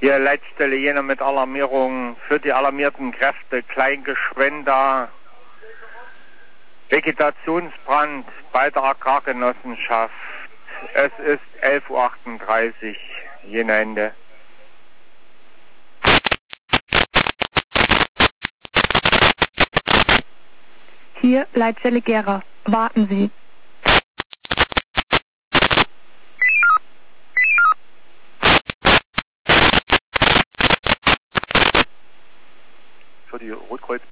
Hier Leitstelle Jena mit Alarmierung für die alarmierten Kräfte Kleingeschwender. Vegetationsbrand bei der Agrargenossenschaft. Es ist 11:38 Uhr, Jena Ende. Hier Leitstelle Gera. Warten Sie.